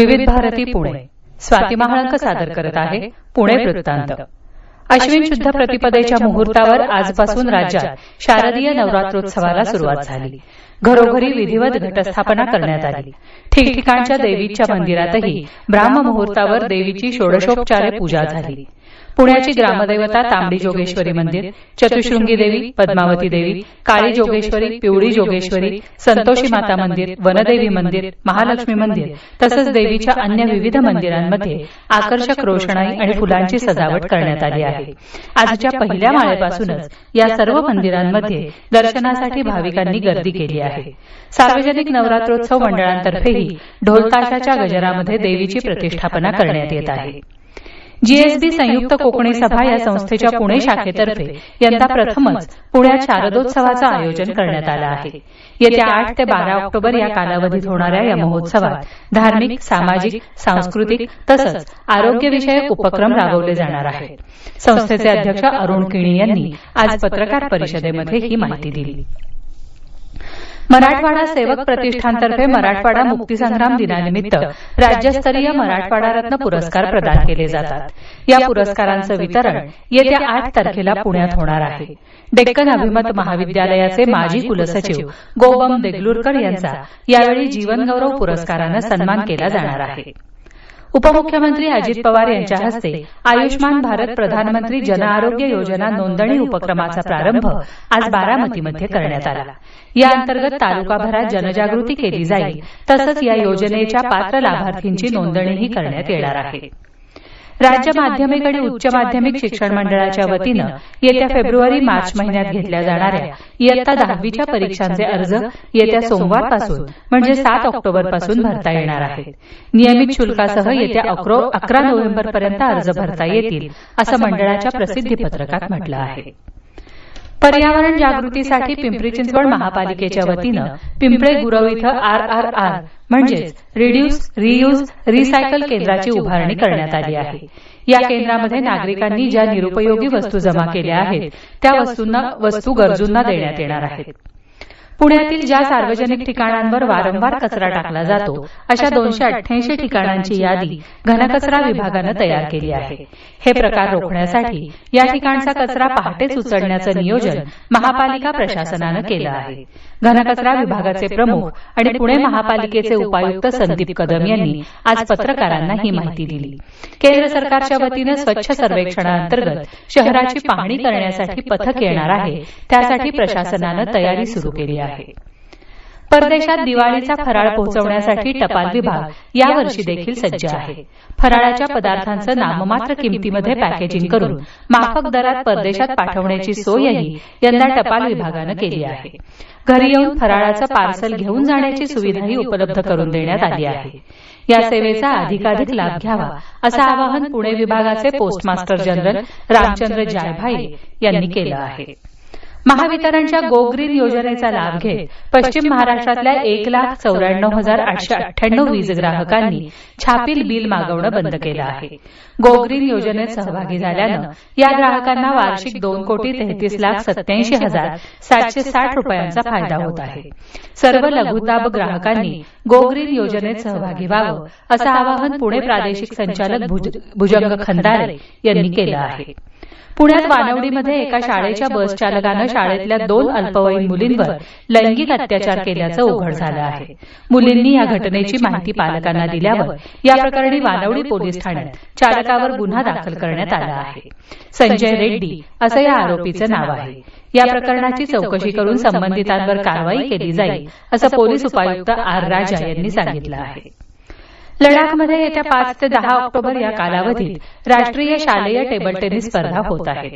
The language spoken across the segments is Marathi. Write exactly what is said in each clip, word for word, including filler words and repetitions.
विविध भारती पुणे. स्वाती महाळंक सादर करत आहे पुणे वृत्तांत. अश्विन शुद्ध प्रतिपदेच्या मुहूर्तावर आजपासून राज्यात शारदीय नवरात्रोत्सवाला सुरुवात झाली. घरोघरी विधिवत घटस्थापना करण्यात आली. ठिकठिकाणच्या देवीच्या मंदिरातही ब्राह्ममुहूर्तावर देवीची षोडशोपचारे पूजा झाली. पुण्याची ग्रामदैवता तांबडी जोगेश्वरी मंदिर, चतुशृंगी देवी, पद्मावती देवी, काळी जोगेश्वरी, पिवळी जोगेश्वरी, संतोषी माता मंदिर, वनदेवी मंदिर, महालक्ष्मी मंदिर तसंच देवीच्या अन्य विविध मंदिरांमध्ये आकर्षक रोषणाई आणि फुलांची सजावट करण्यात आली आहे. आजच्या पहिल्या माळेपासूनच या सर्व मंदिरांमध्ये दर्शनासाठी भाविकांनी गर्दी केली आहे. सार्वजनिक नवरात्रोत्सव मंडळांतर्फेही ढोलताशाच्या गजरामध्ये देवीची प्रतिष्ठापना करण्यात येत आहे. जीएसबी संयुक्त कोकणी सभा या संस्थेच्या पुणे शाखेतर्फे यंदा प्रथमच पुण्यात शारदोत्सवाचं आयोजन करण्यात आलं आहे. येत्या आठ ते बारा ऑक्टोबर या कालावधीत होणाऱ्या या महोत्सवात धार्मिक, सामाजिक, सांस्कृतिक तसंच आरोग्यविषयक उपक्रम राबवले जाणार आहेत. संस्थेचे अध्यक्ष अरुण किणी यांनी आज पत्रकार परिषदेमध्ये ही माहिती दिली. मराठवाडा सेवक प्रतिष्ठानतर्फे मराठवाडा मुक्तीसंग्राम दिनानिमित्त राज्यस्तरीय मराठवाडा रत्न पुरस्कार प्रदान केले जातात. या पुरस्कारांचं वितरण येत्या आठ तारखेला पुण्यात होणार आहे. डेक्कन अभिमत महाविद्यालयाचे माजी कुलसचिव गोबम देगलूरकर यांचा यावेळी जीवनगौरव पुरस्कारानं सन्मान केला जाणार आहे. उपमुख्यमंत्री अजित पवार यांच्या हस्ते आयुष्मान भारत प्रधानमंत्री जन आरोग्य योजना नोंदणी उपक्रमाचा प्रारंभ आज बारामतीमध्ये करण्यात आला. या अंतर्गत तालुकाभरात जनजागृती केली जाईल तसंच या योजनेच्या पात्र लाभार्थींची नोंदणीही करण्यात येणार आहे. राज्य माध्यमिक आणि उच्च माध्यमिक शिक्षण मंडळाच्या वतीनं येत्या फेब्रुवारी मार्च महिन्यात घेतल्या जाणाऱ्या इयत्ता दहावीच्या परीक्षांचे अर्ज येत्या सोमवारपासून म्हणजे सात ऑक्टोबर पासून भरता येणार आहेत. नियमित शुल्कासह येत्या अकरा नोव्हेंबरपर्यंत अर्ज भरता येतील असं मंडळाच्या प्रसिद्धी पत्रकात म्हटलं आहे. पर्यावरण जागृतीसाठी पिंपरी चिंचवड महापालिकेच्या वतीनं पिंपळे गुरव इथं आर आर आर म्हणजेच रिड्यूस, रियूज, रिसायकल केंद्राची उभारणी करण्यात आली आहे. या केंद्रामध्ये नागरिकांनी ज्या निरुपयोगी वस्तू जमा केल्या आहेत त्या वस्तूंना वस्तू गरजूंना देण्यात येणार आहेत. पुण्यातील ज्या सार्वजनिक ठिकाणांवर वारंवार कचरा टाकला जातो अशा दोनशे अठ्ठ्याऐंशी ठिकाणांची यादी घनकचरा विभागानं तयार केली आहे. हे प्रकार रोखण्यासाठी या ठिकाणचा कचरा पहाटेच उचलण्याचं नियोजन महापालिका प्रशासनानं केलं आहे. घनकचरा विभागाचे प्रमुख आणि पुणे महापालिकेचे उपायुक्त संदीप कदम यांनी आज पत्रकारांना ही माहिती दिली. केंद्र सरकारच्या वतीनं स्वच्छ सर्वेक्षणाअंतर्गत शहराची पाहणी करण्यासाठी पथक येणार आहे. त्यासाठी प्रशासनानं तयारी सुरू केली आहे. परदेशात दिवाळीचा फराळ पोहोचवण्यासाठी टपाल विभाग यावर्षी देखील सज्ज आहे. फराळाच्या पदार्थांचं नाममात्र किमतीमध्ये पॅकेजिंग करून माफक दरात परदेशात पाठवण्याची सोयही यंदा टपाल विभागानं केली आहे. घरी येऊन फराळाचं पार्सल घेऊन जाण्याची सुविधाही उपलब्ध करून देण्यात आली आहे. या सेवेचा अधिकाधिक लाभ घ्यावा असं आवाहन पुणे विभागाचे पोस्टमास्टर जनरल रामचंद्र जायभाये यांनी केलं आहे. महावितरणच्या गो ग्रीन योजनेचा लाभ घेत पश्चिम महाराष्ट्रातल्या एक लाख चौऱ्याण्णव हजार आठशे अठ्ठ्याण्णव वीज ग्राहकांनी छापील बिल मागवणं बंद केलं आहे. गो ग्रीन योजनेत सहभागी झाल्यानं या ग्राहकांना वार्षिक दोन कोटी तेहतीस लाख सत्याऐंशी हजार सातशे साठ रुपयांचा फायदा होत आहे. सर्व लघुदाब ग्राहकांनी गो ग्रीन योजनेत सहभागी व्हावं असं आवाहन पुणे प्रादेशिक संचालक भुजंग खंदारे यांनी केलं आहे. पुण्यात वानवडीमध्ये एका शाळेच्या बस चालकानं शाळेतल्या दोन अल्पवयीन मुलींवर लैंगिक अत्याचार केल्याचं उघड झालं आहे. मुलींनी या घटनेची माहिती पालकांना दिल्यावर या प्रकरणी वानवडी पोलीस ठाण्यात चालकावर गुन्हा दाखल करण्यात आला आहे. संजय रेड्डी असं या आरोपीचं नाव आहे. या प्रकरणाची चौकशी करून संबंधितांवर कारवाई केली जाईल असं पोलीस उपायुक्त आर राजा यांनी सांगितलं आहे. लडाखमध्ये येत्या पाच ते दहा ऑक्टोबर या कालावधीत राष्ट्रीय शालेय टेबल टेनिस स्पर्धा होत आहेत.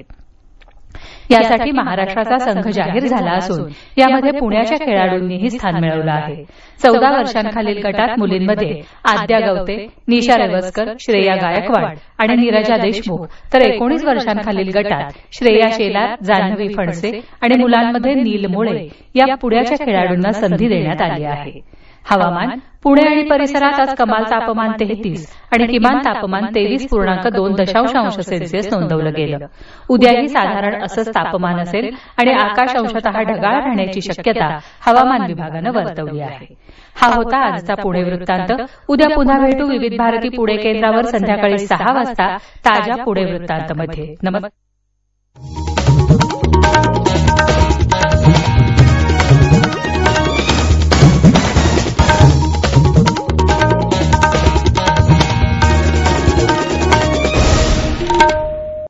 यासाठी महाराष्ट्राचा संघ जाहीर झाला असून यामध्ये पुण्याच्या खेळाडूंनीही स्थान मिळवलं आहे. चौदा वर्षांखालील गटात मुलींमध्ये आद्या गवते, निशा रेवस्कर, श्रेया गायकवाड आणि नीरजा देशमुख तर एकोणीस वर्षांखालील गटात श्रेया शेलार, जान्हवी फणसे आणि मुलांमध्ये नील मुळे या पुण्याच्या खेळाडूंना संधी देण्यात आली आहे. हवामान. पुणे आणि परिसरात आज कमाल तापमान तेहतीस आणि किमान तापमान तेवीस पूर्णांक दोन दशांश अंश सेल्सिअस नोंदवलं गेलं. उद्याही साधारण असंच तापमान असेल आणि आकाश अंशतः ढगाळ राहण्याची शक्यता हवामान विभागानं वर्तवली आहे. हा होता आजचा पुणे वृत्तांत. उद्या पुन्हा भेटू विविध भारती पुणे केंद्रावर संध्याकाळी सहा वाजता ताज्या पुणे वृत्तांतमध्ये. नमस्कार.